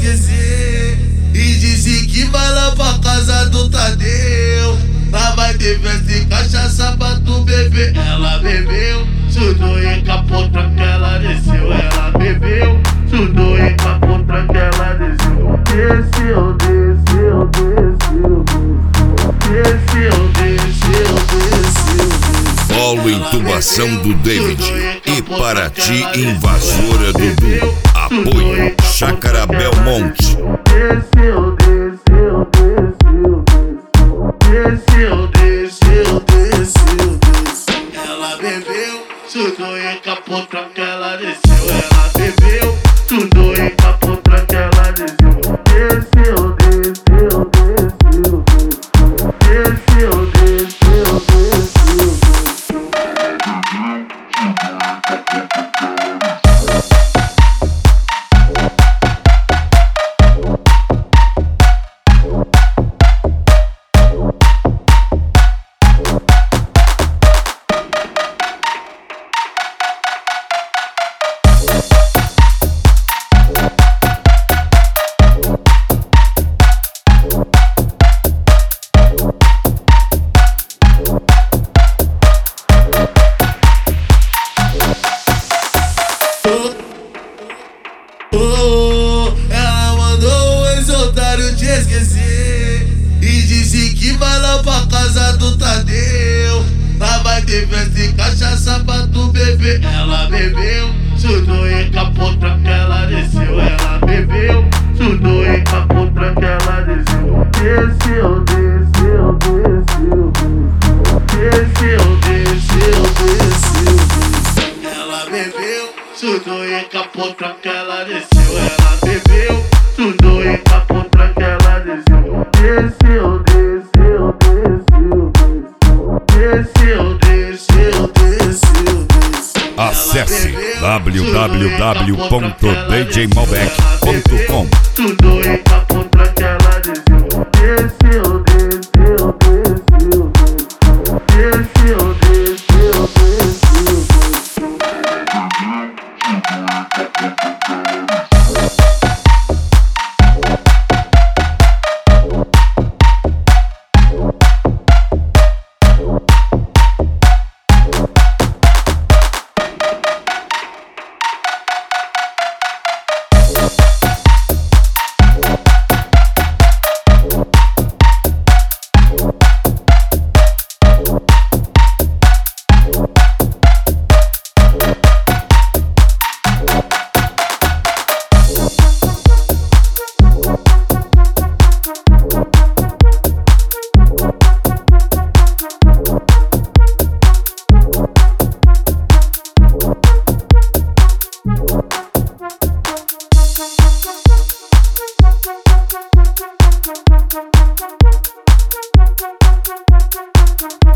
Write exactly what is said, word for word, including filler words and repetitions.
esquecer. E disse que vai lá pra casa do Tadeu. Lá vai ter festa e cachaça pra tu beber. Ela bebeu, sudou e capou, tranca, ela desceu. Ela bebeu, sudou e capou, tranca, ela desceu. Desceu, desceu, desceu, desceu, desceu, desceu. Polo Intubação do David e Paraty Invasora Dudu. Apoio Chácara Belmonte. Desceu, desceu, desceu, desceu, desceu, desceu, desceu. Ela bebeu, sudou e capou, tranca, ela desceu. Ela bebeu, sudou e capou, tranca, ela desceu. Desceu, desceu, desceu, desceu, desceu, desceu. Oh, ela mandou o ex-otário te esquecer. E disse que vai lá pra casa do Tadeu. Lá vai ter festa e cachaça pra tu beber. Ela bebeu, sudou e capou, tranca, ela desceu. Ela bebeu, sudou e capou, tranca, ela desceu. Desceu, desceu, desceu, desceu, desceu, desceu, desceu. Ela bebeu, sudou e capou, tranca, ela desceu. Ela bebeu, sudou e capou, tranca, ela desceu. Desceu, desceu, desceu, desceu, desceu, desceu, desceu. Acesse w w w ponto d j malbec ponto com. Sudou e capou, tranca, ela desceu. Desceu, desceu, desceu, desceu, desceu, desceu, Thank you.